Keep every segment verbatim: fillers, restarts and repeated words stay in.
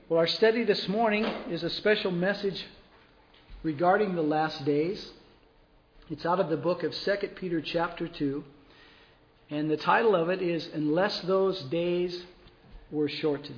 Well, our study this morning is a special message regarding the last days. It's out of the book of Second Peter chapter two. And the title of it is, Unless Those Days Were Shortened.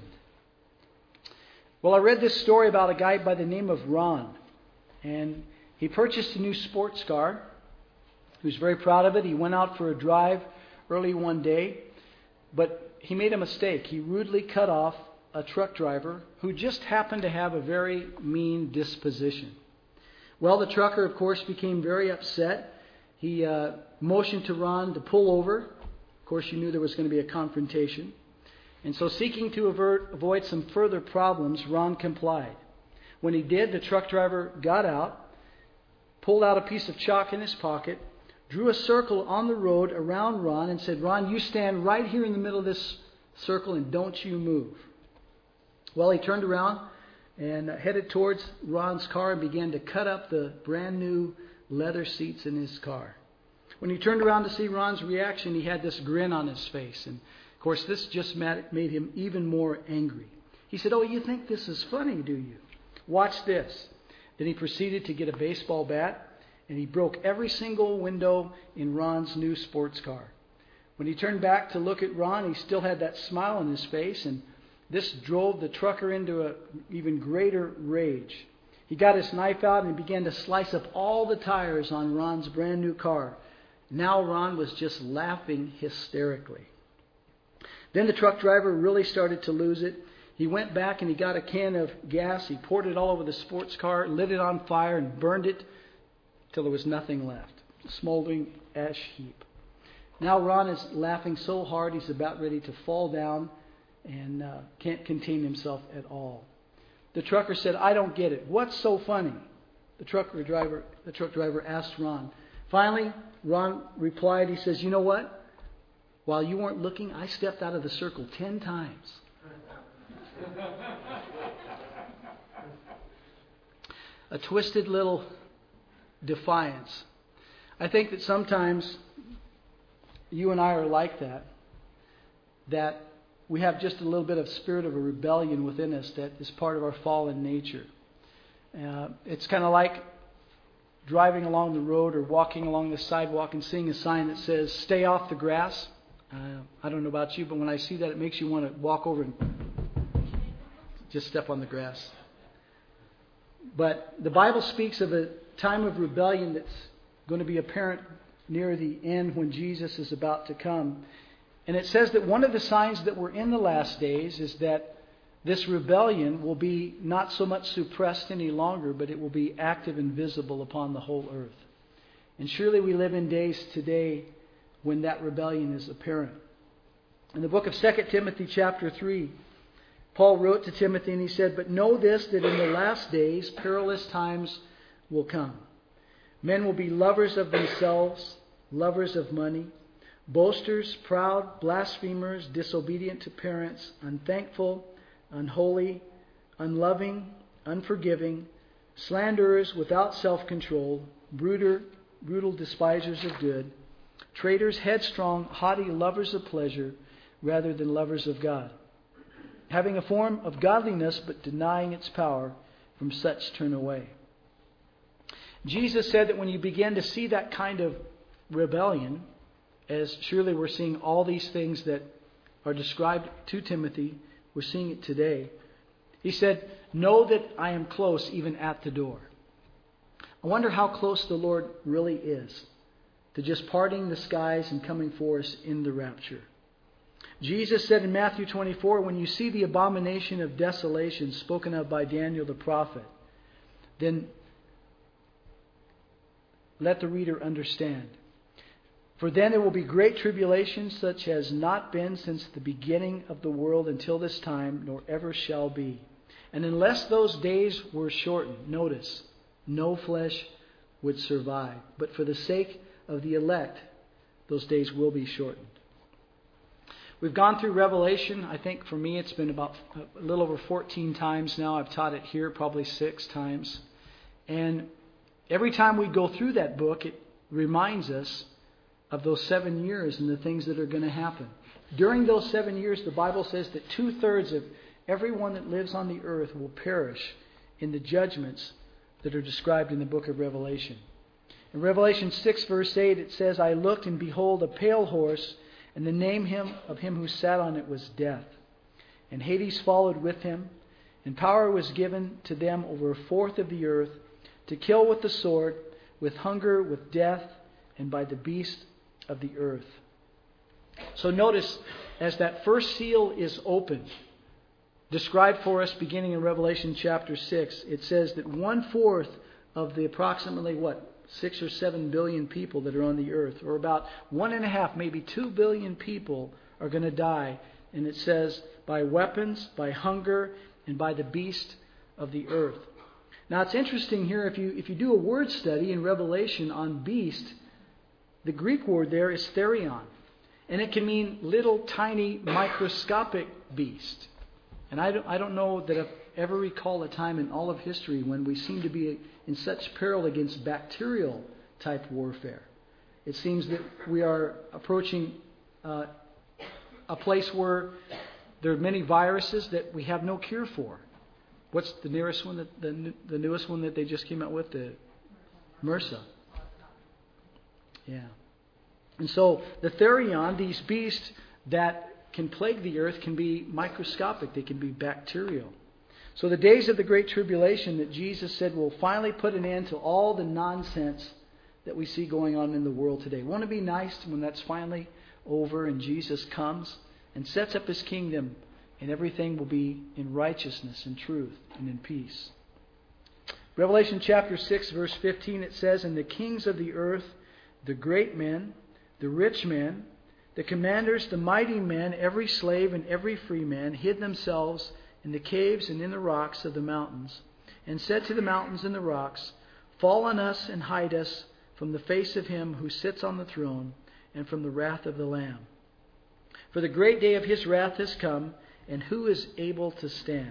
Well, I read this story about a guy by the name of Ron. And he purchased a new sports car. He was very proud of it. He went out for a drive early one day. But he made a mistake. He rudely cut off a truck driver who just happened to have a very mean disposition. Well, the trucker, of course, became very upset. He uh, motioned to Ron to pull over. Of course, you knew there was going to be a confrontation. And so, seeking to avert, avoid some further problems, Ron complied. When he did, the truck driver got out, pulled out a piece of chalk in his pocket, drew a circle on the road around Ron and said, "Ron, you stand right here in the middle of this circle and don't you move." Well, he turned around and headed towards Ron's car and began to cut up the brand new leather seats in his car. When he turned around to see Ron's reaction, he had this grin on his face. And, of course, this just made him even more angry. He said, "Oh, you think this is funny, do you? Watch this." Then he proceeded to get a baseball bat, and he broke every single window in Ron's new sports car. When he turned back to look at Ron, he still had that smile on his face, and this drove the trucker into an even greater rage. He got his knife out and began to slice up all the tires on Ron's brand new car. Now Ron was just laughing hysterically. Then the truck driver really started to lose it. He went back and he got a can of gas. He poured it all over the sports car, lit it on fire, and burned it till there was nothing left. A smoldering ash heap. Now Ron is laughing so hard he's about ready to fall down and uh, can't contain himself at all. The trucker said, "I don't get it. What's so funny?" The trucker driver, the truck driver asked Ron. Finally, Ron replied, he says, "You know what? While you weren't looking, I stepped out of the circle ten times." A twisted little defiance. I think that sometimes you and I are like that. That we have just a little bit of spirit of a rebellion within us that is part of our fallen nature. Uh, it's kind of like driving along the road or walking along the sidewalk and seeing a sign that says, "Stay off the grass." Uh, I don't know about you, but when I see that, it makes you want to walk over and just step on the grass. But the Bible speaks of a time of rebellion that's going to be apparent near the end when Jesus is about to come. And it says that one of the signs that we're in the last days is that this rebellion will be not so much suppressed any longer, but it will be active and visible upon the whole earth. And surely we live in days today when that rebellion is apparent. In the book of Second Timothy chapter three, Paul wrote to Timothy and he said, "But know this, that in the last days perilous times will come. Men will be lovers of themselves, lovers of money, boasters, proud, blasphemers, disobedient to parents, unthankful, unholy, unloving, unforgiving, slanderers, without self-control, brutal, brutal despisers of good, traitors, headstrong, haughty, lovers of pleasure rather than lovers of God, having a form of godliness but denying its power. From such turn away." Jesus said that when you begin to see that kind of rebellion, as surely we're seeing all these things that are described to Timothy, we're seeing it today. He said, "Know that I am close, even at the door." I wonder how close the Lord really is to just parting the skies and coming for us in the rapture. Jesus said in Matthew twenty-four, "When you see the abomination of desolation spoken of by Daniel the prophet, then let the reader understand. For then there will be great tribulation, such has not been since the beginning of the world until this time, nor ever shall be. And unless those days were shortened," notice, "no flesh would survive. But for the sake of the elect, those days will be shortened." We've gone through Revelation. I think for me it's been about a little over fourteen times now. I've taught it here probably six times. And every time we go through that book, it reminds us of those seven years and the things that are going to happen. During those seven years, the Bible says that two-thirds of everyone that lives on the earth will perish in the judgments that are described in the book of Revelation. In Revelation six, verse eight, it says, I looked, and behold, a pale horse, and the name him of him who sat on it was Death. And Hades followed with him, and power was given to them over a fourth of the earth, to kill with the sword, with hunger, with death, and by the beast of the earth. So notice, as that first seal is opened, described for us beginning in Revelation chapter six, it says that one-fourth of the approximately, what, six or seven billion people that are on the earth, or about one and a half, maybe two billion people are going to die. And it says, by weapons, by hunger, and by the beast of the earth. Now it's interesting here, if you if you do a word study in Revelation on beast, the Greek word there is therion. And it can mean little tiny microscopic beast. And I don't, I don't know that I've ever recall a time in all of history when we seem to be in such peril against bacterial type warfare. It seems that we are approaching uh, a place where there are many viruses that we have no cure for. What's the nearest one, that, the, the newest one that they just came out with? The MRSA. Yeah. And so the therion, these beasts that can plague the earth, can be microscopic. They can be bacterial. So the days of the Great Tribulation that Jesus said will finally put an end to all the nonsense that we see going on in the world today. Won't it be nice when that's finally over and Jesus comes and sets up His kingdom and everything will be in righteousness and truth and in peace? Revelation chapter six, verse fifteen, it says, And the kings of the earth, the great men, the rich men, the commanders, the mighty men, every slave and every free man, hid themselves in the caves and in the rocks of the mountains, and said to the mountains and the rocks, Fall on us and hide us from the face of Him who sits on the throne and from the wrath of the Lamb. For the great day of His wrath has come, and who is able to stand?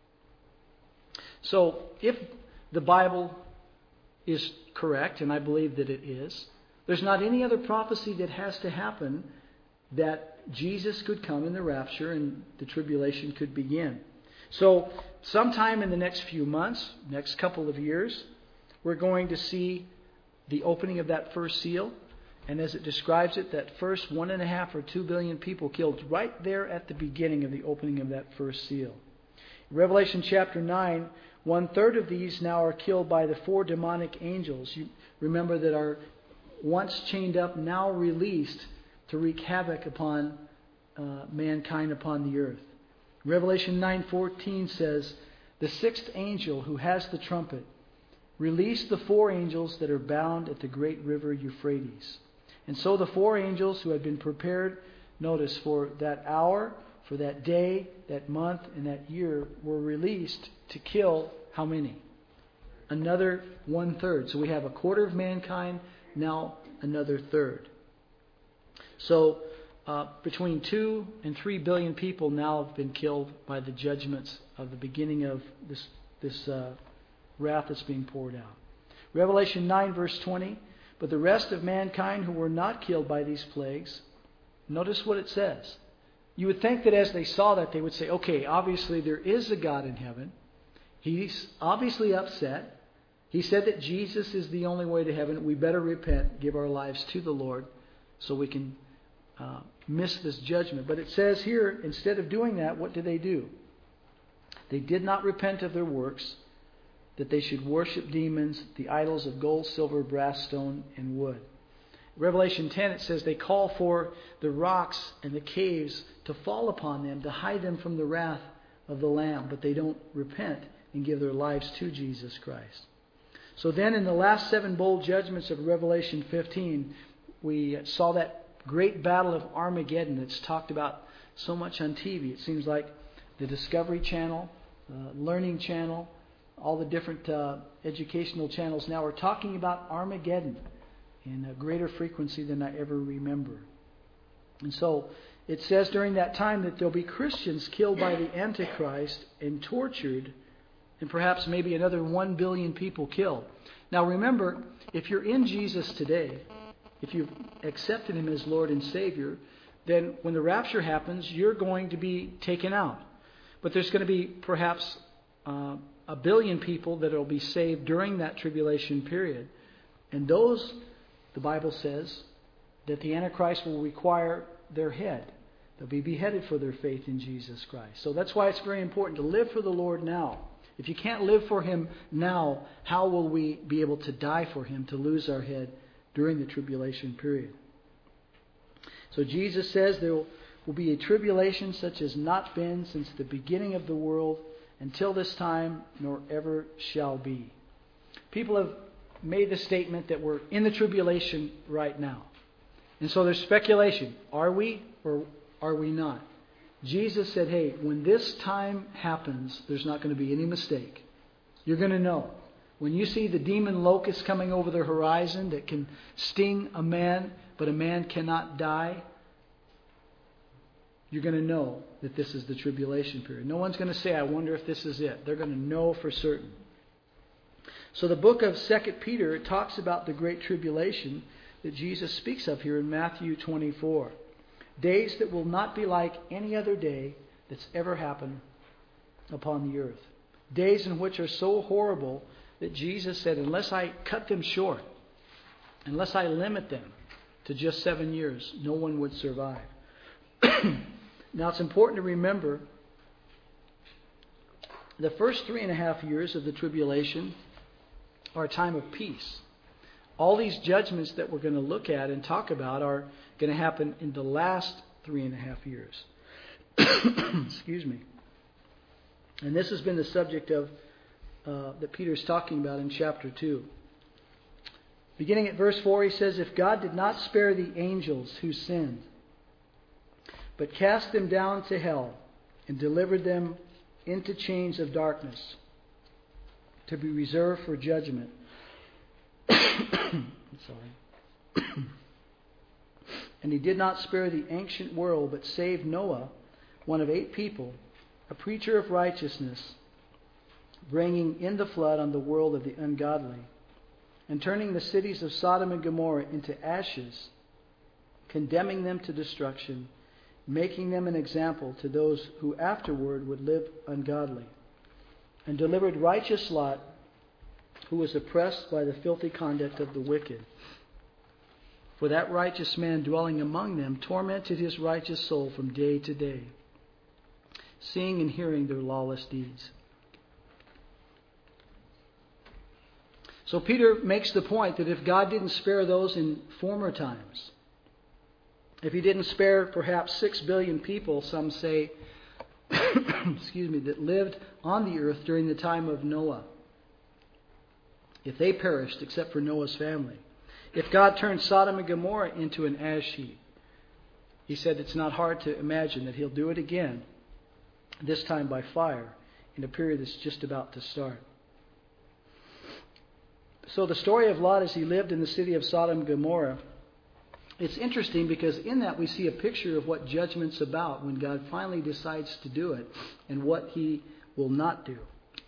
So, if the Bible is correct, and I believe that it is, there's not any other prophecy that has to happen that Jesus could come in the rapture and the tribulation could begin. So, sometime in the next few months, next couple of years, we're going to see the opening of that first seal. And as it describes it, that first one and a half or two billion people killed right there at the beginning of the opening of that first seal. In Revelation chapter nine, one third of these now are killed by the four demonic angels. You remember that are once chained up, now released to wreak havoc upon uh, mankind upon the earth. Revelation nine fourteen says, The sixth angel who has the trumpet released the four angels that are bound at the great river Euphrates. And so the four angels who had been prepared, notice, for that hour, for that day, that month, and that year, were released to kill how many? Another one third. So we have a quarter of mankind, now another third. So uh, between two and three billion people now have been killed by the judgments of the beginning of this this uh, wrath that's being poured out. Revelation nine, verse twenty. But the rest of mankind who were not killed by these plagues, notice what it says. You would think that as they saw that, they would say, okay, obviously there is a God in heaven. He's obviously upset. He said that Jesus is the only way to heaven. We better repent, give our lives to the Lord so we can uh, miss this judgment. But it says here, instead of doing that, what did they do? They did not repent of their works, that they should worship demons, the idols of gold, silver, brass, stone, and wood. Revelation ten, it says they call for the rocks and the caves to fall upon them, to hide them from the wrath of the Lamb, but they don't repent and give their lives to Jesus Christ. So then in the last seven bold judgments of Revelation fifteen, we saw that great battle of Armageddon that's talked about so much on T V. It seems like the Discovery Channel, uh, Learning Channel, all the different uh, educational channels now are talking about Armageddon in a greater frequency than I ever remember. And so it says during that time that there'll be Christians killed by the Antichrist and tortured, and perhaps maybe another one billion people killed. Now remember, if you're in Jesus today, if you've accepted Him as Lord and Savior, then when the rapture happens, you're going to be taken out. But there's going to be perhaps uh, a billion people that will be saved during that tribulation period. And those, the Bible says, that the Antichrist will require their head. They'll be beheaded for their faith in Jesus Christ. So that's why it's very important to live for the Lord now. If you can't live for Him now, how will we be able to die for Him, to lose our head during the tribulation period? So Jesus says there will be a tribulation such as not been since the beginning of the world until this time, nor ever shall be. People have made the statement that we're in the tribulation right now. And so there's speculation. Are we or are we not? Jesus said, hey, when this time happens, there's not going to be any mistake. You're going to know. When you see the demon locust coming over the horizon that can sting a man, but a man cannot die, you're going to know that this is the tribulation period. No one's going to say, I wonder if this is it. They're going to know for certain. So the book of Second Peter, it talks about the great tribulation that Jesus speaks of here in Matthew twenty-four. Days that will not be like any other day that's ever happened upon the earth. Days in which are so horrible that Jesus said, unless I cut them short, unless I limit them to just seven years, no one would survive. Now it's important to remember the first three and a half years of the tribulation are a time of peace. All these judgments that we're going to look at and talk about are going to happen in the last three and a half years. Excuse me. And this has been the subject of uh, that Peter's talking about in chapter two. Beginning at verse four, he says, if God did not spare the angels who sinned, but cast them down to hell and delivered them into chains of darkness to be reserved for judgment. I'm sorry. And He did not spare the ancient world, but saved Noah, one of eight people, a preacher of righteousness, bringing in the flood on the world of the ungodly, and turning the cities of Sodom and Gomorrah into ashes, condemning them to destruction, making them an example to those who afterward would live ungodly, and delivered righteous Lot, who was oppressed by the filthy conduct of the wicked. For that righteous man dwelling among them tormented his righteous soul from day to day, seeing and hearing their lawless deeds. So Peter makes the point that if God didn't spare those in former times, if He didn't spare perhaps six billion people, some say, excuse me, that lived on the earth during the time of Noah, if they perished except for Noah's family, if God turned Sodom and Gomorrah into an ash heap, He said it's not hard to imagine that He'll do it again, this time by fire, in a period that's just about to start. So the story of Lot as he lived in the city of Sodom and Gomorrah, it's interesting because in that we see a picture of what judgment's about when God finally decides to do it and what He will not do.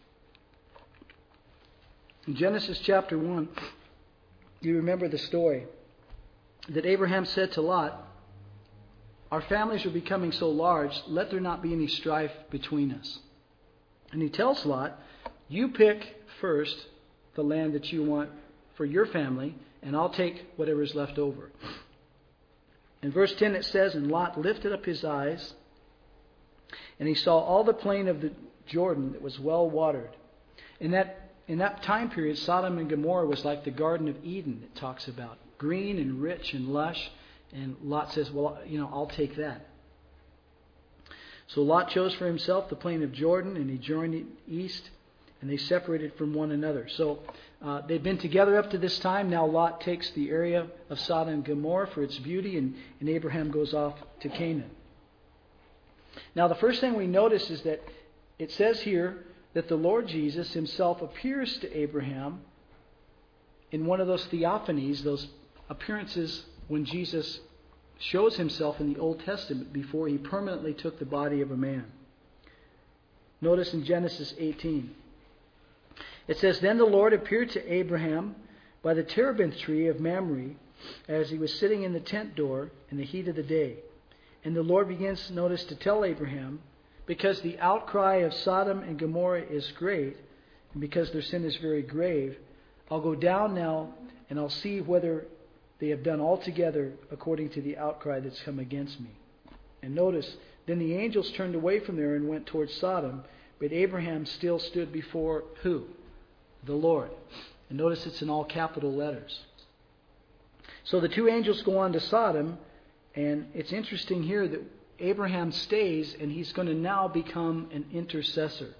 In Genesis chapter one, you remember the story that Abraham said to Lot, our families are becoming so large, let there not be any strife between us. And he tells Lot, you pick first the land that you want for your family, and I'll take whatever is left over. In verse ten it says, and Lot lifted up his eyes, and he saw all the plain of the Jordan that was well watered. In that in that time period, Sodom and Gomorrah was like the Garden of Eden it talks about. Green and rich and lush. And Lot says, well, you know, I'll take that. So Lot chose for himself the plain of Jordan, and he journeyed east, and they separated from one another. So uh, they'd been together up to this time. Now Lot takes the area of Sodom and Gomorrah for its beauty, and, and Abraham goes off to Canaan. Now the first thing we notice is that it says here that the Lord Jesus Himself appears to Abraham in one of those theophanies, those appearances when Jesus shows Himself in the Old Testament before He permanently took the body of a man. Notice in Genesis eighteen. It says, then the Lord appeared to Abraham by the terebinth tree of Mamre as he was sitting in the tent door in the heat of the day. And the Lord begins, notice, to tell Abraham, because the outcry of Sodom and Gomorrah is great, and because their sin is very grave, I'll go down now and I'll see whether they have done altogether according to the outcry that's come against me. And notice, then the angels turned away from there and went towards Sodom, but Abraham still stood before who? The Lord. And notice it's in all capital letters. So the two angels go on to Sodom, and it's interesting here that Abraham stays, and he's going to now become an intercessor.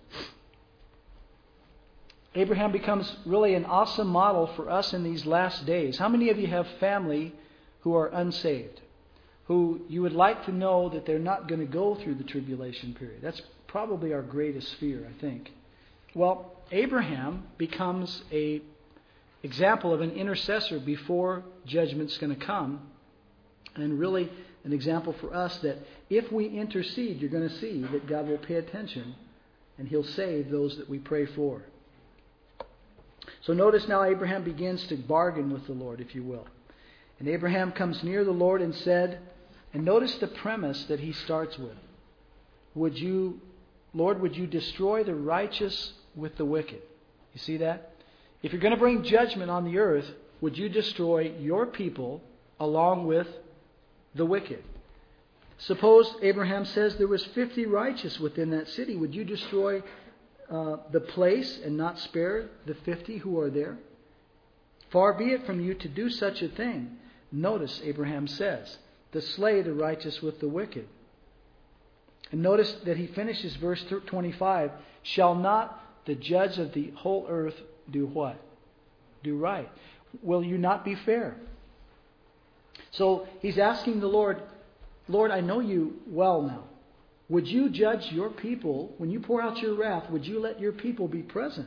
Abraham becomes really an awesome model for us in these last days. How many of you have family who are unsaved? Who you would like to know that they're not going to go through the tribulation period? That's probably our greatest fear, I think. Well, Abraham becomes a example of an intercessor before judgment's going to come. And really an example for us that if we intercede, you're going to see that God will pay attention and He'll save those that we pray for. So notice now Abraham begins to bargain with the Lord, if you will. And Abraham comes near the Lord and said, and notice the premise that he starts with. Would you, Lord, would you destroy the righteous with the wicked? You see that? If you're going to bring judgment on the earth, would you destroy your people along with the wicked? Suppose Abraham says there was fifty righteous within that city. Would you destroy uh, the place and not spare the fifty who are there? Far be it from you to do such a thing. Notice Abraham says, to slay the righteous with the wicked. And notice that he finishes verse twenty-five. Shall not the judge of the whole earth do what? Do right. Will you not be fair? So he's asking the Lord, Lord, I know you well now. Would you judge your people? When you pour out your wrath, would you let your people be present?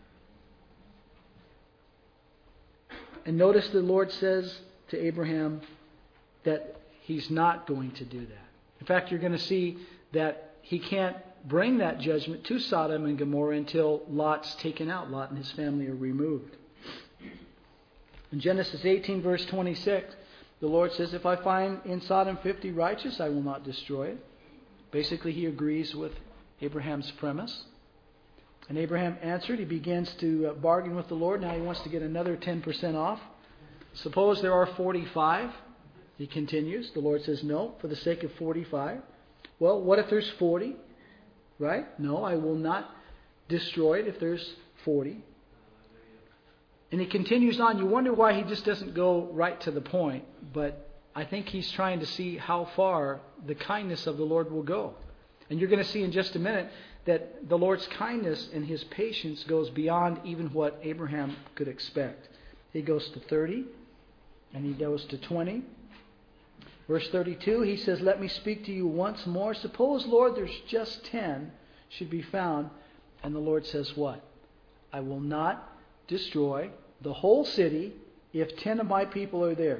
And notice the Lord says to Abraham that He's not going to do that. In fact, you're going to see that He can't bring that judgment to Sodom and Gomorrah until Lot's taken out. Lot and his family are removed. In Genesis eighteen, verse twenty-six, the Lord says, if I find in Sodom fifty righteous, I will not destroy it. Basically, He agrees with Abraham's premise. And Abraham answered. He begins to bargain with the Lord. Now he wants to get another ten percent off. Suppose there are forty-five. He continues. The Lord says, no, for the sake of forty-five. Well, what if there's forty? Right? No, I will not destroy it if there's forty. And he continues on. You wonder why he just doesn't go right to the point. But I think he's trying to see how far the kindness of the Lord will go. And you're going to see in just a minute that the Lord's kindness and His patience goes beyond even what Abraham could expect. He goes to thirty, and he goes to twenty. Verse thirty-two, he says, let me speak to you once more. Suppose, Lord, there's just ten should be found. And the Lord says what? I will not destroy the whole city if ten of my people are there.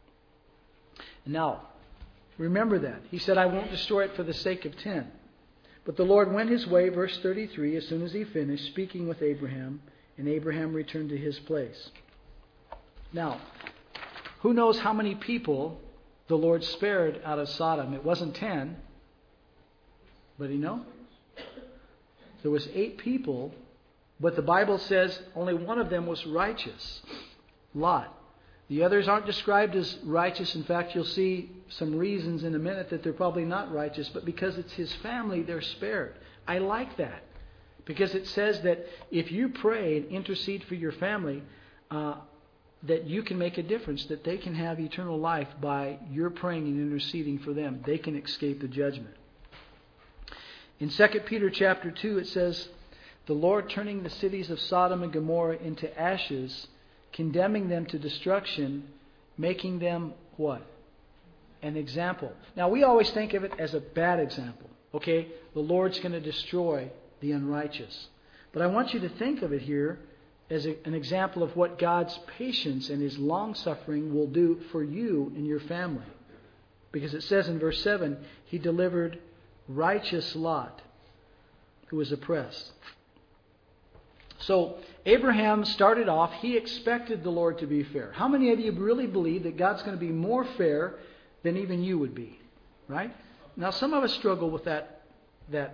Now, remember that. He said, I won't destroy it for the sake of ten. But the Lord went His way, verse thirty-three, as soon as He finished speaking with Abraham, and Abraham returned to his place. Now, who knows how many people the Lord spared out of Sodom? It wasn't ten. But you know? There was eight people, but the Bible says only one of them was righteous. Lot. The others aren't described as righteous. In fact, you'll see some reasons in a minute that they're probably not righteous, but because it's his family, they're spared. I like that. Because it says that if you pray and intercede for your family, uh, that you can make a difference, that they can have eternal life by your praying and interceding for them. They can escape the judgment. In Second Peter chapter two, it says, the Lord turning the cities of Sodom and Gomorrah into ashes, condemning them to destruction, making them what? An example. Now, we always think of it as a bad example. Okay, the Lord's going to destroy the unrighteous. But I want you to think of it here as a, an example of what God's patience and His long-suffering will do for you and your family. Because it says in verse seven, He delivered righteous Lot, who was oppressed. So, Abraham started off, he expected the Lord to be fair. How many of you really believe that God's going to be more fair than even you would be? Right? Now, some of us struggle with that, that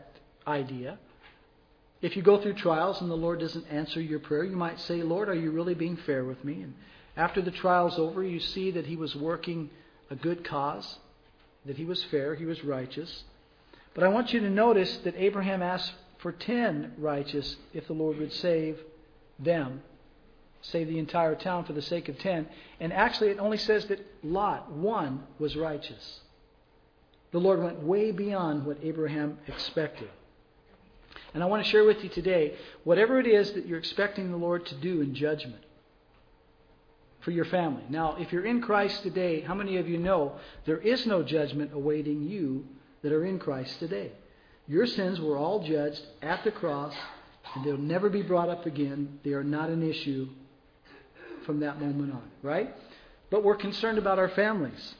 idea. If you go through trials and the Lord doesn't answer your prayer, you might say, Lord, are you really being fair with me? And after the trial's over, you see that He was working a good cause, that He was fair, He was righteous. But I want you to notice that Abraham asked for ten righteous if the Lord would save them, save the entire town for the sake of ten. And actually it only says that Lot, one, was righteous. The Lord went way beyond what Abraham expected. And I want to share with you today, whatever it is that you're expecting the Lord to do in judgment for your family. Now, if you're in Christ today, how many of you know there is no judgment awaiting you that are in Christ today? Your sins were all judged at the cross, and they'll never be brought up again. They are not an issue from that moment on, right? But we're concerned about our families.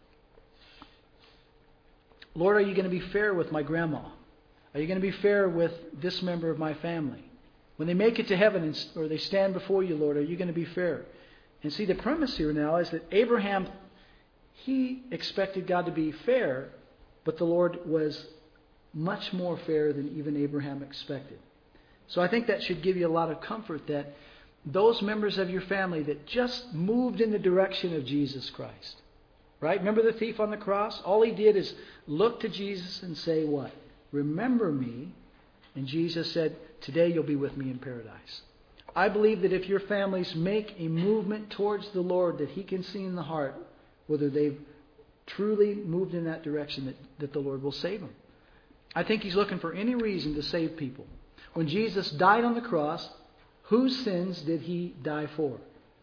Lord, are you going to be fair with my grandma? Are you going to be fair with this member of my family? When they make it to heaven and, or they stand before you, Lord, are you going to be fair? And see, the premise here now is that Abraham, he expected God to be fair, but the Lord was much more fair than even Abraham expected. So I think that should give you a lot of comfort that those members of your family that just moved in the direction of Jesus Christ, right? Remember the thief on the cross? All he did is look to Jesus and say what? Remember me. And Jesus said, today you'll be with me in paradise. I believe that if your families make a movement towards the Lord, that He can see in the heart whether they've truly moved in that direction, that, that the Lord will save them. I think He's looking for any reason to save people. When Jesus died on the cross, whose sins did He die for?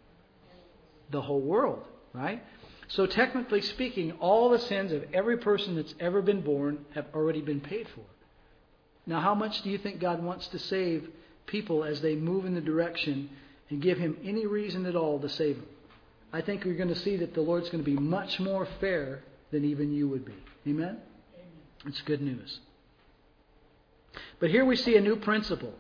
The whole world, right? So technically speaking, all the sins of every person that's ever been born have already been paid for. Now, how much do you think God wants to save people as they move in the direction and give Him any reason at all to save them? I think we're going to see that the Lord's going to be much more fair than even you would be. Amen? Amen. It's good news. But here we see a new principle.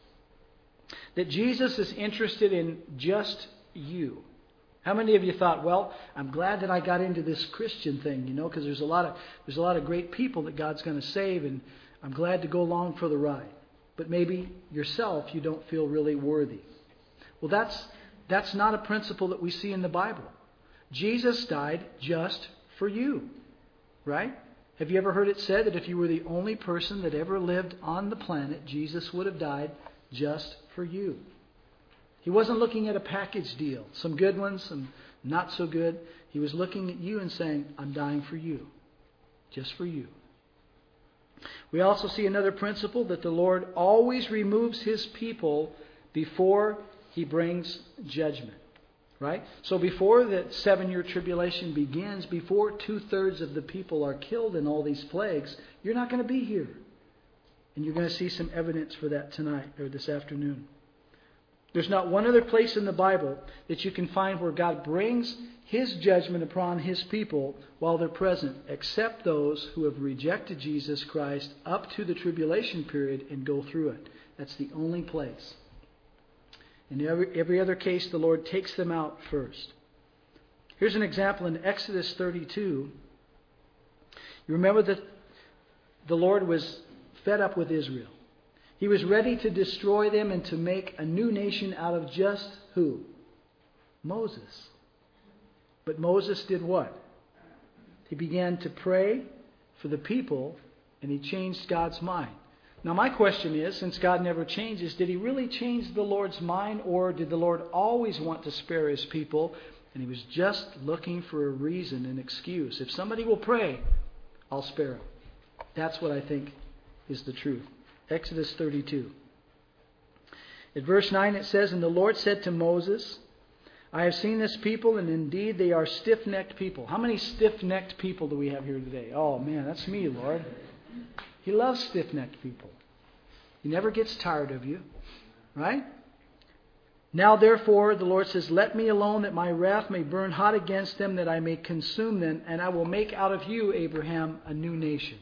That Jesus is interested in just you. How many of you thought, well, I'm glad that I got into this Christian thing, you know, because there's a lot of there's a lot of great people that God's going to save, and I'm glad to go along for the ride. But maybe yourself, you don't feel really worthy. Well, that's that's not a principle that we see in the Bible. Jesus died just for you, right? Have you ever heard it said that if you were the only person that ever lived on the planet, Jesus would have died just for you? He wasn't looking at a package deal, some good ones, some not so good. He was looking at you and saying, I'm dying for you, just for you. We also see another principle, that the Lord always removes His people before He brings judgment. Right? So before the seven-year tribulation begins, before two-thirds of the people are killed in all these plagues, you're not going to be here. And you're going to see some evidence for that tonight or this afternoon. There's not one other place in the Bible that you can find where God brings His judgment upon His people while they're present, except those who have rejected Jesus Christ up to the tribulation period and go through it. That's the only place. In every, every other case, the Lord takes them out first. Here's an example in Exodus thirty-two. You remember that the Lord was fed up with Israel. He was ready to destroy them and to make a new nation out of just who? Moses. But Moses did what? He began to pray for the people, and he changed God's mind. Now my question is, since God never changes, did He really change the Lord's mind, or did the Lord always want to spare His people, and He was just looking for a reason, an excuse? If somebody will pray, I'll spare him. That's what I think is the truth. Exodus thirty-two. At verse nine it says, And the Lord said to Moses, I have seen this people, and indeed they are stiff-necked people. How many stiff-necked people do we have here today? Oh man, that's me, Lord. He loves stiff-necked people. He never gets tired of you. Right? Now therefore, the Lord says, Let me alone, that my wrath may burn hot against them, that I may consume them, and I will make out of you, Abraham, a new nation.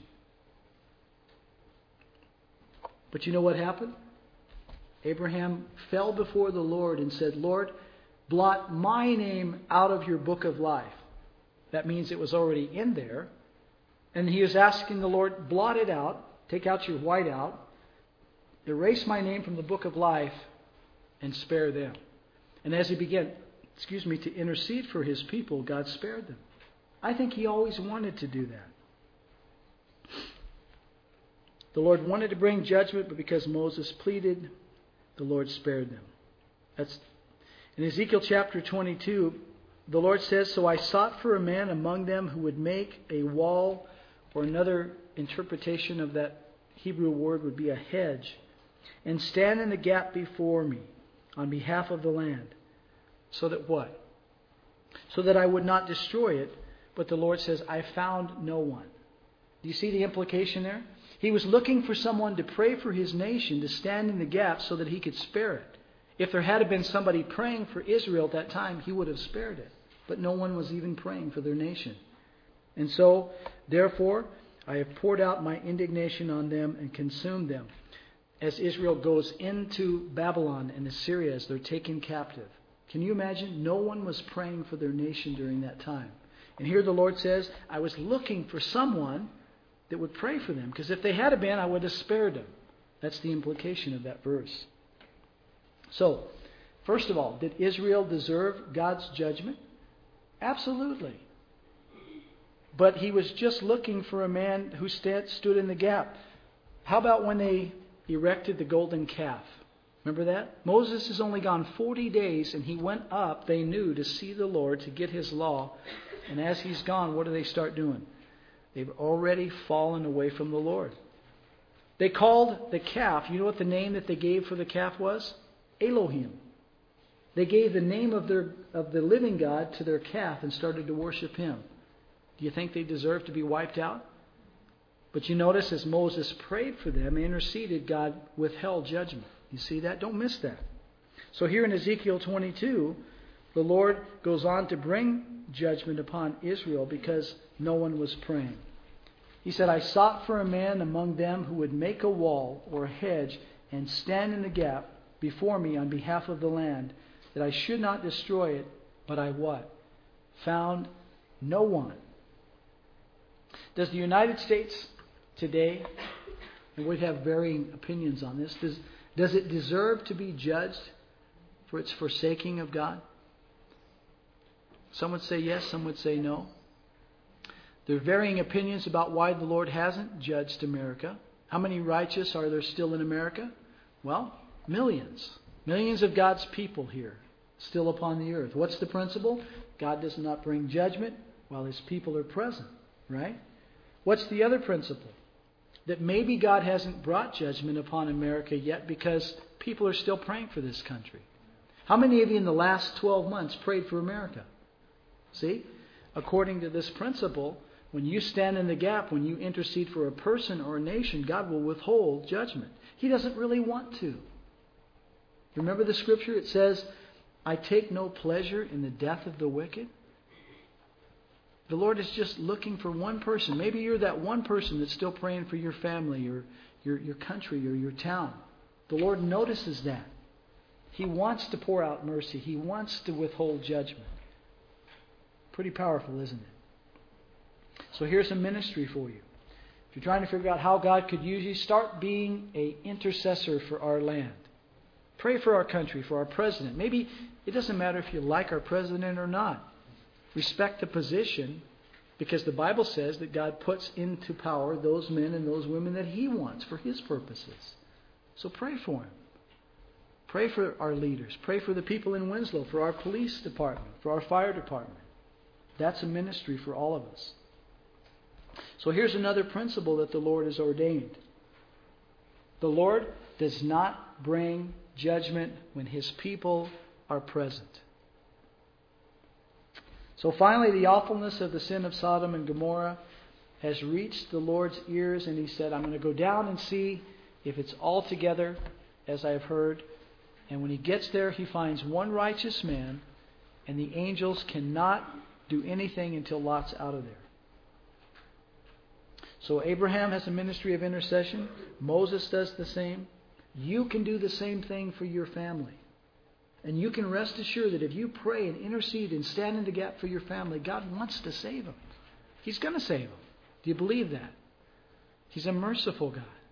But you know what happened? Abraham fell before the Lord and said, Lord, blot my name out of your book of life. That means it was already in there. And he is asking the Lord, blot it out, take out your whiteout, erase my name from the book of life, and spare them. And as he began, excuse me, to intercede for his people, God spared them. I think he always wanted to do that. The Lord wanted to bring judgment, but because Moses pleaded, the Lord spared them. That's in Ezekiel chapter twenty-two. The Lord says, "So I sought for a man among them who would make a wall," or another interpretation of that Hebrew word would be a hedge, "and stand in the gap before me on behalf of the land." So that what? So that I would not destroy it. But the Lord says, "I found no one." Do you see the implication there? He was looking for someone to pray for his nation, to stand in the gap so that he could spare it. If there had been somebody praying for Israel at that time, he would have spared it. But no one was even praying for their nation. And so, therefore, I have poured out my indignation on them and consumed them. As Israel goes into Babylon and Assyria as they're taken captive. Can you imagine? No one was praying for their nation during that time. And here the Lord says, I was looking for someone that would pray for them. Because if they had been, I would have spared them. That's the implication of that verse. So, first of all, did Israel deserve God's judgment? Absolutely. But he was just looking for a man who st- stood in the gap. How about when they erected the golden calf? Remember that? Moses has only gone forty days and he went up, they knew, to see the Lord, to get his law. And as he's gone, what do they start doing? They've already fallen away from the Lord. They called the calf, you know what the name that they gave for the calf was? Elohim. They gave the name of their of the living God to their calf and started to worship him. Do you think they deserve to be wiped out? But you notice as Moses prayed for them, interceded, God withheld judgment. You see that? Don't miss that. So here in Ezekiel twenty-two, the Lord goes on to bring judgment upon Israel because no one was praying. He said, I sought for a man among them who would make a wall or a hedge and stand in the gap before me on behalf of the land, that I should not destroy it, but I what? Found no one. Does the United States today, and we have varying opinions on this, does, does it deserve to be judged for its forsaking of God? Some would say yes, some would say no. There are varying opinions about why the Lord hasn't judged America. How many righteous are there still in America? Well, millions. Millions of God's people here, still upon the earth. What's the principle? God does not bring judgment while his people are present, right? What's the other principle? That maybe God hasn't brought judgment upon America yet because people are still praying for this country. How many of you in the last twelve months prayed for America? See? According to this principle, when you stand in the gap, when you intercede for a person or a nation, God will withhold judgment. He doesn't really want to. Remember the scripture? It says, I take no pleasure in the death of the wicked. The Lord is just looking for one person. Maybe you're that one person that's still praying for your family or your, your country or your town. The Lord notices that. He wants to pour out mercy. He wants to withhold judgment. Pretty powerful, isn't it? So here's a ministry for you. If you're trying to figure out how God could use you, start being an intercessor for our land. Pray for our country, for our president. Maybe it doesn't matter if you like our president or not. Respect the position, because the Bible says that God puts into power those men and those women that he wants for his purposes. So pray for him. Pray for our leaders. Pray for the people in Winslow, for our police department, for our fire department. That's a ministry for all of us. So here's another principle that the Lord has ordained. The Lord does not bring judgment when his people are present. So finally, the awfulness of the sin of Sodom and Gomorrah has reached the Lord's ears, and he said, I'm going to go down and see if it's all together as I have heard. And when he gets there, he finds one righteous man, and the angels cannot do anything until Lot's out of there. So Abraham has a ministry of intercession. Moses does the same. You can do the same thing for your family. And you can rest assured that if you pray and intercede and stand in the gap for your family, God wants to save them. He's going to save them. Do you believe that? He's a merciful God.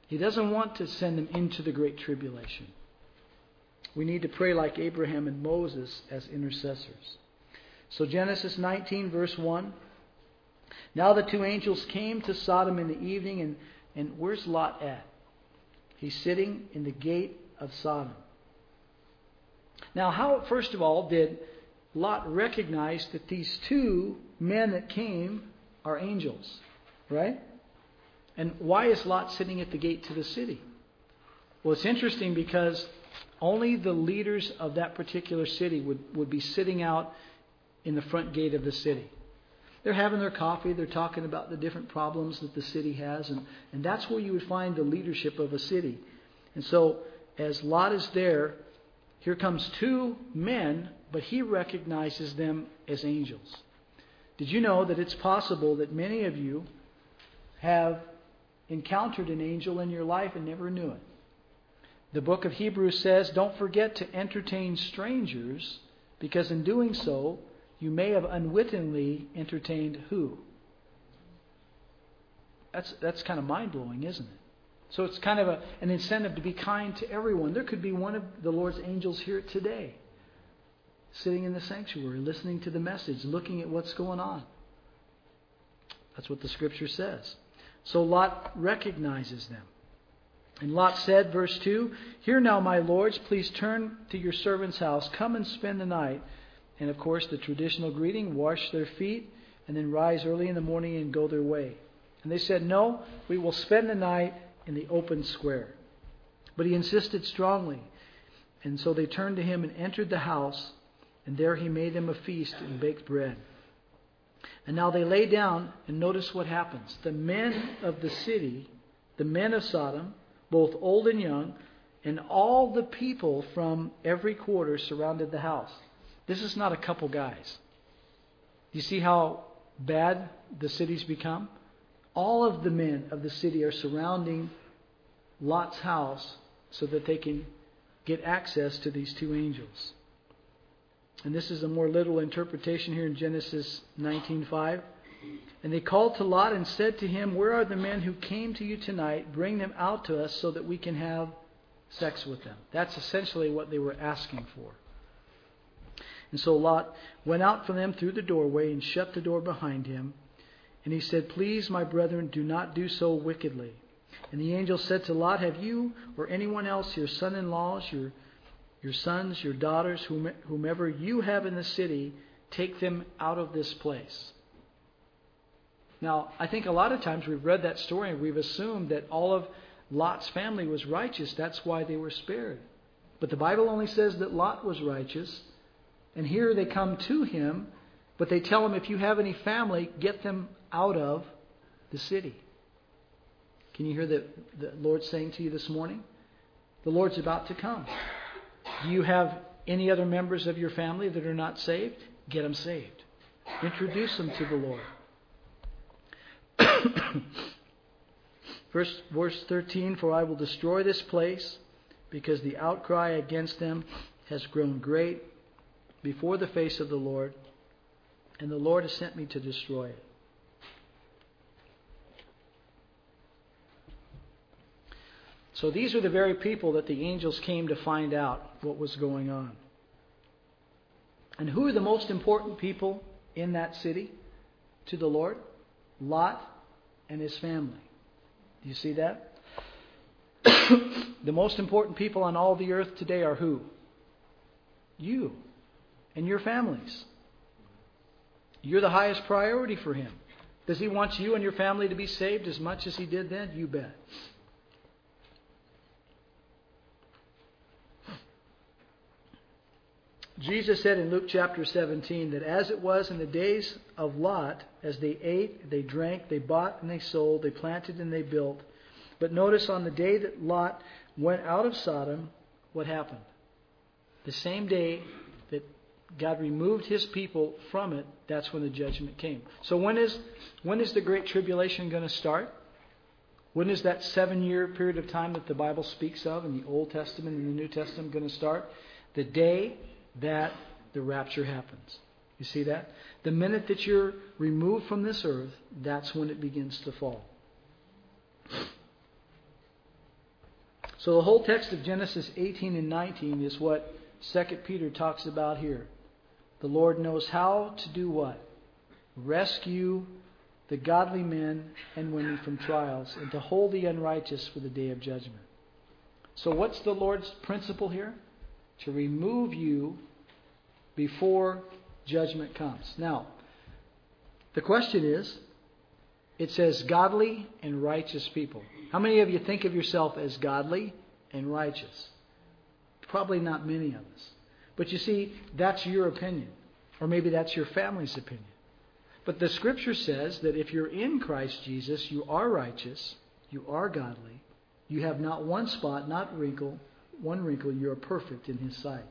He doesn't want to send them into the great tribulation. We need to pray like Abraham and Moses as intercessors. So Genesis nineteen, verse one. Now the two angels came to Sodom in the evening, and, and where's Lot at? He's sitting in the gate of Sodom. Now, how, first of all, did Lot recognize that these two men that came are angels? Right? And why is Lot sitting at the gate to the city? Well, it's interesting because only the leaders of that particular city would, would be sitting out in the front gate of the city. They're having their coffee. They're talking about the different problems that the city has. And, and that's where you would find the leadership of a city. And so as Lot is there, here comes two men, but he recognizes them as angels. Did you know that it's possible that many of you have encountered an angel in your life and never knew it? The book of Hebrews says, don't forget to entertain strangers, because in doing so, you may have unwittingly entertained who? That's that's kind of mind-blowing, isn't it? So it's kind of a, an incentive to be kind to everyone. There could be one of the Lord's angels here today, sitting in the sanctuary, listening to the message, looking at what's going on. That's what the Scripture says. So Lot recognizes them. And Lot said, verse two, "Hear now, my lords, please turn to your servant's house. Come and spend the night." And of course, the traditional greeting, wash their feet, and then rise early in the morning and go their way. And they said, "No, we will spend the night in the open square." But he insisted strongly. And so they turned to him and entered the house, and there he made them a feast and baked bread. And now they lay down, and notice what happens. The men of the city, the men of Sodom, both old and young, and all the people from every quarter surrounded the house. This is not a couple guys. Do you see how bad the city's become? All of the men of the city are surrounding Lot's house so that they can get access to these two angels. And this is a more literal interpretation here in Genesis nineteen five. "And they called to Lot and said to him, 'Where are the men who came to you tonight? Bring them out to us so that we can have sex with them.'" That's essentially what they were asking for. And so Lot went out from them through the doorway and shut the door behind him. And he said, "Please, my brethren, do not do so wickedly." And the angel said to Lot, "Have you or anyone else, your son-in-laws, your, your sons, your daughters, whom, whomever you have in the city, take them out of this place." Now, I think a lot of times we've read that story and we've assumed that all of Lot's family was righteous. That's why they were spared. But the Bible only says that Lot was righteous. And here they come to him, but they tell him, if you have any family, get them out of the city. Can you hear the, the Lord saying to you this morning? The Lord's about to come. Do you have any other members of your family that are not saved? Get them saved. Introduce them to the Lord. Verse, verse thirteen, "For I will destroy this place, because the outcry against them has grown great before the face of the Lord, and the Lord has sent me to destroy it." So these are the very people that the angels came to find out what was going on. And who are the most important people in that city to the Lord? Lot and his family. Do you see that? The most important people on all the earth today are who? You and your families. You're the highest priority for him. Does he want you and your family to be saved as much as he did then? You bet. Jesus said in Luke chapter seventeen that as it was in the days of Lot, as they ate, they drank, they bought and they sold, they planted and they built. But notice on the day that Lot went out of Sodom, what happened? The same day that God removed his people from it, that's when the judgment came. So when is when is the Great Tribulation going to start? When is that seven-year period of time that the Bible speaks of in the Old Testament and the New Testament going to start? The day that the rapture happens. You see that? The minute that you're removed from this earth, that's when it begins to fall. So the whole text of Genesis eighteen and nineteen is what Second Peter talks about here. The Lord knows how to do what? Rescue the godly men and women from trials, and to hold the unrighteous for the day of judgment. So what's the Lord's principle here? To remove you before judgment comes. Now, the question is, it says godly and righteous people. How many of you think of yourself as godly and righteous? Probably not many of us. But you see, that's your opinion. Or maybe that's your family's opinion. But the Scripture says that if you're in Christ Jesus, you are righteous, you are godly, you have not one spot, not wrinkle, one wrinkle, you are perfect in His sight.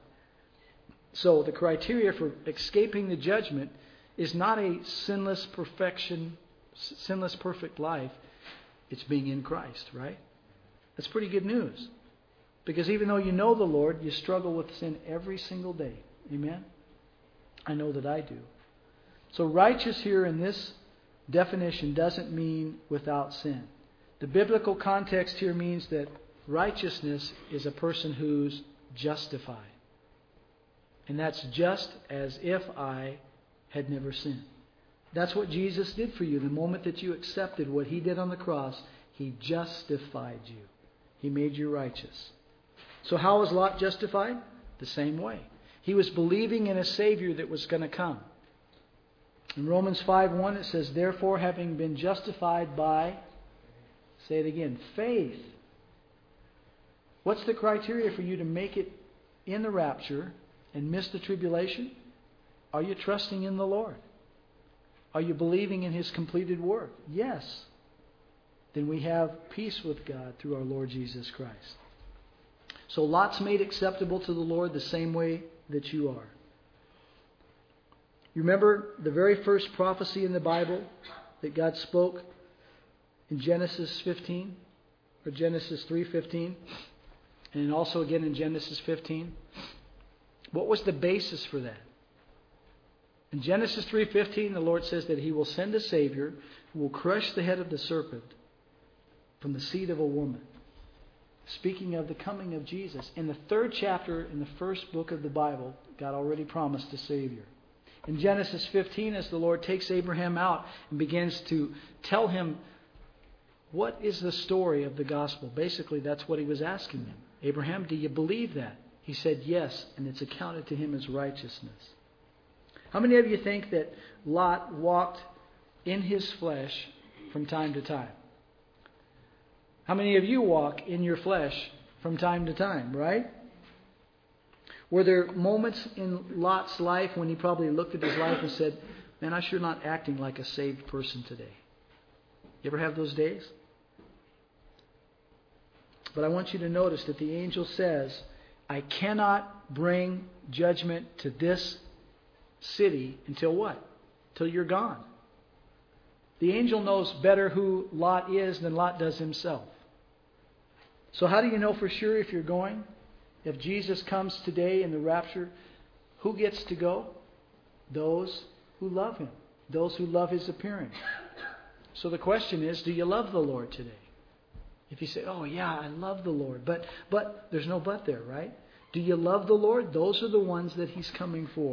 So the criteria for escaping the judgment is not a sinless perfection, sinless perfect life. It's being in Christ, right? That's pretty good news. Because even though you know the Lord, you struggle with sin every single day. Amen? I know that I do. So righteous here in this definition doesn't mean without sin. The biblical context here means that righteousness is a person who's justified. And that's just as if I had never sinned. That's what Jesus did for you. The moment that you accepted what He did on the cross, He justified you. He made you righteous. So how was Lot justified? The same way. He was believing in a Savior that was going to come. In Romans five one it says, therefore having been justified by, say it again, faith. What's the criteria for you to make it in the rapture and miss the tribulation? Are you trusting in the Lord? Are you believing in His completed work? Yes. Then we have peace with God through our Lord Jesus Christ. So Lot's made acceptable to the Lord the same way that you are. You remember the very first prophecy in the Bible that God spoke in Genesis fifteen, or Genesis three fifteen, and also again in Genesis fifteen? What was the basis for that? In Genesis three fifteen, the Lord says that He will send a Savior who will crush the head of the serpent from the seed of a woman. Speaking of the coming of Jesus. In the third chapter, in the first book of the Bible, God already promised a Savior. In Genesis fifteen, as the Lord takes Abraham out and begins to tell him what is the story of the gospel. Basically, that's what He was asking him. Abraham, do you believe that? He said yes, and it's accounted to him as righteousness. How many of you think that Lot walked in his flesh from time to time? How many of you walk in your flesh from time to time, right? Were there moments in Lot's life when he probably looked at his life and said, man, I'm sure not acting like a saved person today? You ever have those days? But I want you to notice that the angel says, I cannot bring judgment to this city until what? Till you're gone. The angel knows better who Lot is than Lot does himself. So how do you know for sure if you're going? If Jesus comes today in the rapture, who gets to go? Those who love Him. Those who love His appearing. So the question is, do you love the Lord today? If you say, oh yeah, I love the Lord. But but there's no but there, right? Do you love the Lord? Those are the ones that He's coming for.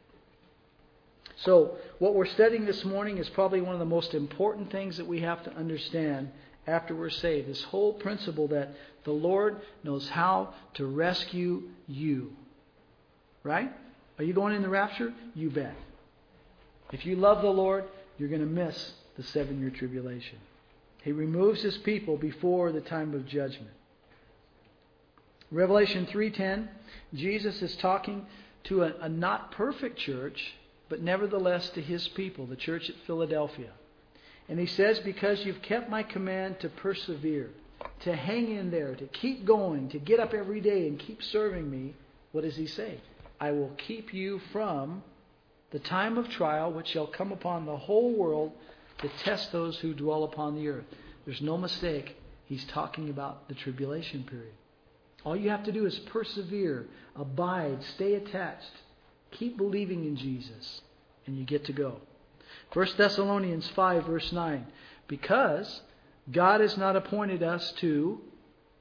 So what we're studying this morning is probably one of the most important things that we have to understand after we're saved. This whole principle that the Lord knows how to rescue you. Right? Are you going in the rapture? You bet. If you love the Lord, you're going to miss the seven-year tribulation. He removes His people before the time of judgment. Revelation three ten, Jesus is talking to a, a not perfect church, but nevertheless to His people, the church at Philadelphia. And He says, because you've kept my command to persevere, to hang in there, to keep going, to get up every day and keep serving me, what does He say? I will keep you from the time of trial which shall come upon the whole world to test those who dwell upon the earth. There's no mistake. He's talking about the tribulation period. All you have to do is persevere, abide, stay attached, keep believing in Jesus, and you get to go. First Thessalonians five verse nine. Because God has not appointed us to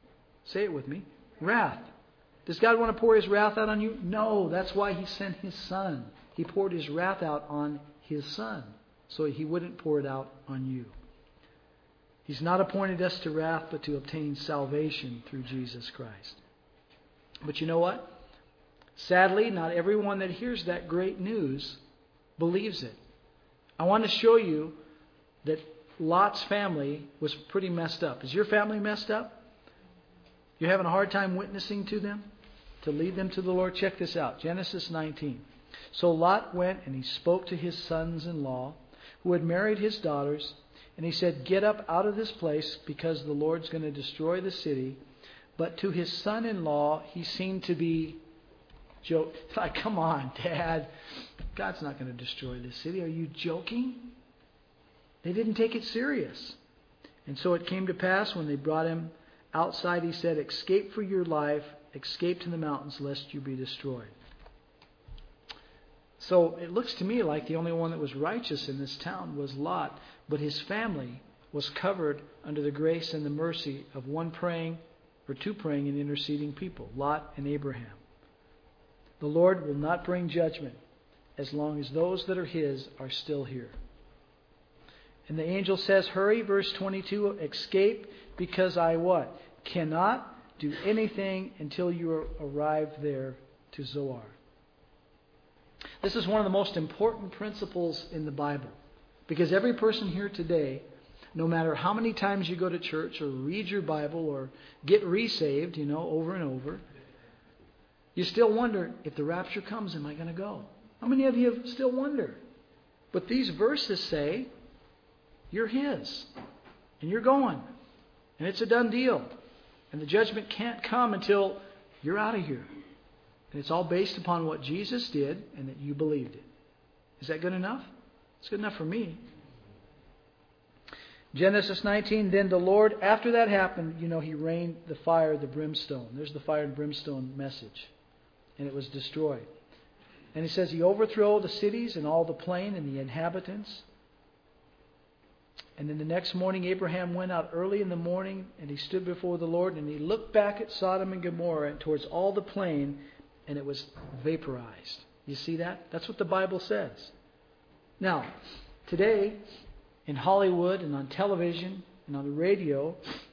Say it with me. Wrath. Does God want to pour His wrath out on you? No, that's why He sent His Son. He poured His wrath out on His Son, so He wouldn't pour it out on you. He's not appointed us to wrath, but to obtain salvation through Jesus Christ. But you know what? Sadly, not everyone that hears that great news believes it. I want to show you that Lot's family was pretty messed up. Is your family messed up? You're having a hard time witnessing to them? To lead them to the Lord? Check this out. Genesis nineteen. So Lot went and he spoke to his sons-in-law who had married his daughters. And he said, get up out of this place because the Lord's going to destroy the city. But to his son-in-law, he seemed to be joke. Like, come on, Dad. God's not going to destroy this city. Are you joking? They didn't take it serious. And so it came to pass when they brought him outside, he said, escape for your life, escape to the mountains, lest you be destroyed. So it looks to me like the only one that was righteous in this town was Lot, but his family was covered under the grace and the mercy of one praying or two praying and interceding people, Lot and Abraham. The Lord will not bring judgment as long as those that are His are still here. And the angel says, hurry, verse twenty-two, escape because I what? Cannot do anything until you arrive there to Zoar. This is one of the most important principles in the Bible. Because every person here today, no matter how many times you go to church or read your Bible or get resaved, you know, over and over, you still wonder, if the rapture comes, am I going to go? How many of you still wonder? But these verses say, you're His. And you're going. And it's a done deal. And the judgment can't come until you're out of here. And it's all based upon what Jesus did and that you believed it. Is that good enough? It's good enough for me. Genesis nineteen, then the Lord, after that happened, you know, He rained the fire, the brimstone. There's the fire and brimstone message. And it was destroyed. And He says He overthrew the cities and all the plain and the inhabitants. And then the next morning, Abraham went out early in the morning and he stood before the Lord and he looked back at Sodom and Gomorrah and towards all the plain, and it was vaporized. You see that? That's what the Bible says. Now, today, in Hollywood and on television and on the radio,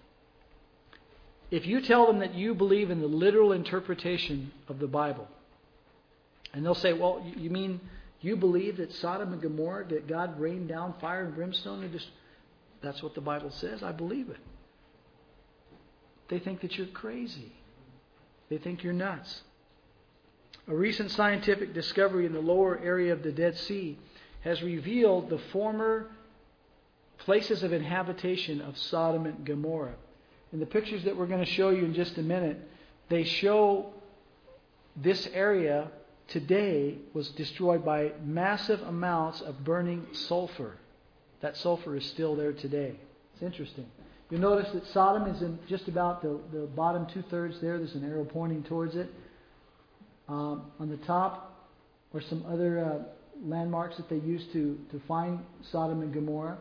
if you tell them that you believe in the literal interpretation of the Bible, and they'll say, well, you mean you believe that Sodom and Gomorrah, that God rained down fire and brimstone and just... That's what the Bible says. I believe it. They think that you're crazy. They think you're nuts. A recent scientific discovery in the lower area of the Dead Sea has revealed the former places of inhabitation of Sodom and Gomorrah. In the pictures that we're going to show you in just a minute, they show this area today was destroyed by massive amounts of burning sulfur. That sulfur is still there today. It's interesting. You'll notice that Sodom is in just about the, the bottom two-thirds there. There's an arrow pointing towards it. Um, on the top are some other uh, landmarks that they used to, to find Sodom and Gomorrah.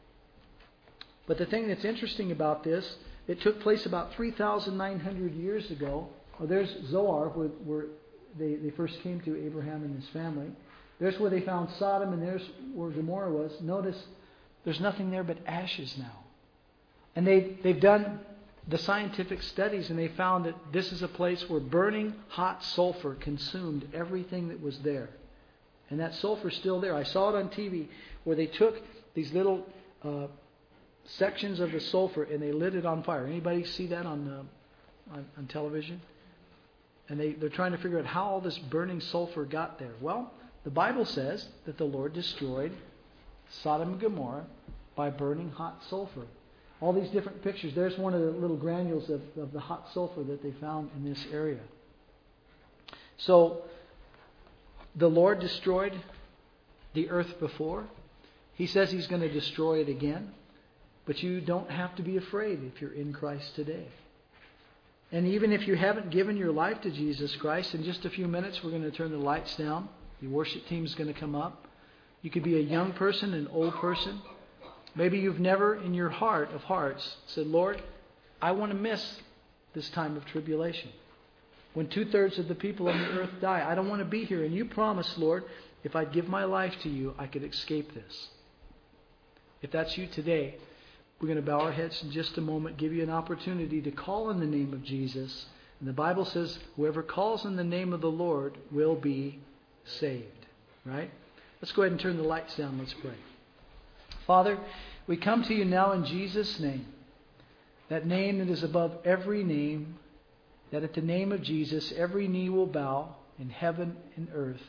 But the thing that's interesting about this, it took place about three thousand nine hundred years ago. Well, there's Zoar, where, where they, they first came to, Abraham and his family. There's where they found Sodom, and there's where Gomorrah was. Notice there's nothing there but ashes now. And they, they've done the scientific studies, and they found that this is a place where burning hot sulfur consumed everything that was there. And that sulfur's still there. I saw it on T V where they took these little uh, sections of the sulfur and they lit it on fire. Anybody see that on, uh, on, on television? And they, they're trying to figure out how all this burning sulfur got there. Well, the Bible says that the Lord destroyed Sodom and Gomorrah by burning hot sulfur. All these different pictures. There's one of the little granules of, of the hot sulfur that they found in this area. So, the Lord destroyed the earth before. He says He's going to destroy it again. But you don't have to be afraid if you're in Christ today. And even if you haven't given your life to Jesus Christ, in just a few minutes we're going to turn the lights down. The worship team is going to come up. You could be a young person, an old person. Maybe you've never in your heart of hearts said, Lord, I want to miss this time of tribulation. When two-thirds of the people on the earth die, I don't want to be here. And you promised, Lord, if I'd give my life to you, I could escape this. If that's you today, we're going to bow our heads in just a moment, give you an opportunity to call in the name of Jesus. And the Bible says, whoever calls in the name of the Lord will be saved. Right? Let's go ahead and turn the lights down. Let's pray. Father, we come to you now in Jesus' name. That name that is above every name. That at the name of Jesus, every knee will bow in heaven and earth.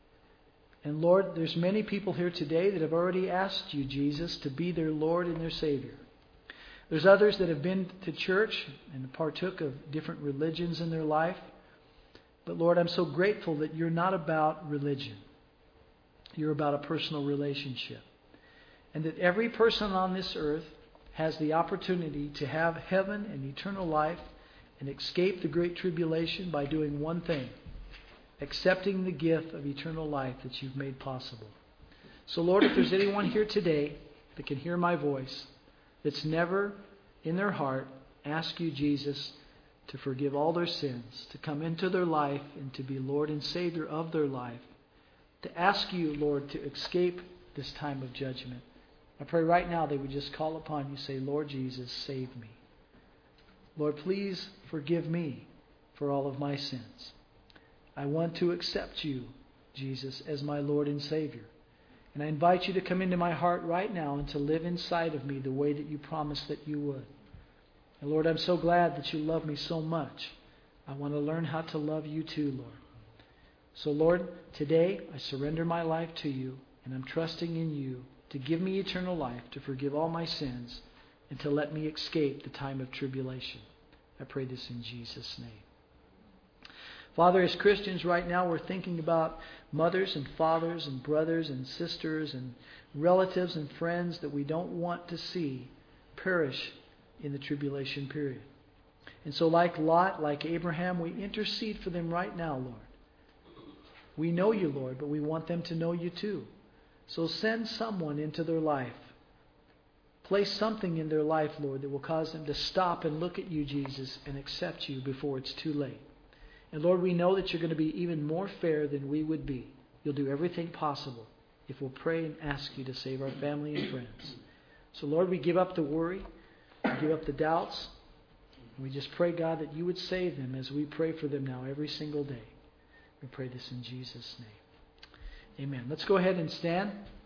And Lord, there's many people here today that have already asked you, Jesus, to be their Lord and their Savior. There's others that have been to church and partook of different religions in their life. But Lord, I'm so grateful that you're not about religion. You're about a personal relationship. And that every person on this earth has the opportunity to have heaven and eternal life and escape the great tribulation by doing one thing: accepting the gift of eternal life that you've made possible. So Lord, if there's anyone here today that can hear my voice, that's never in their heart asked you, Jesus, to forgive all their sins, to come into their life and to be Lord and Savior of their life, to ask you, Lord, to escape this time of judgment, I pray right now they would just call upon you, say, Lord Jesus, save me. Lord, please forgive me for all of my sins. I want to accept you, Jesus, as my Lord and Savior. And I invite you to come into my heart right now and to live inside of me the way that you promised that you would. And Lord, I'm so glad that you love me so much. I want to learn how to love you too, Lord. So Lord, today I surrender my life to you, and I'm trusting in you to give me eternal life, to forgive all my sins, and to let me escape the time of tribulation. I pray this in Jesus' name. Father, as Christians right now, we're thinking about mothers and fathers and brothers and sisters and relatives and friends that we don't want to see perish in the tribulation period. And so like Lot, like Abraham, we intercede for them right now, Lord. We know you, Lord, but we want them to know you too. So send someone into their life. Place something in their life, Lord, that will cause them to stop and look at you, Jesus, and accept you before it's too late. And Lord, we know that you're going to be even more fair than we would be. You'll do everything possible if we'll pray and ask you to save our family and friends. So Lord, we give up the worry, we give up the doubts, and we just pray, God, that you would save them as we pray for them now every single day. We pray this in Jesus' name. Amen. Let's go ahead and stand.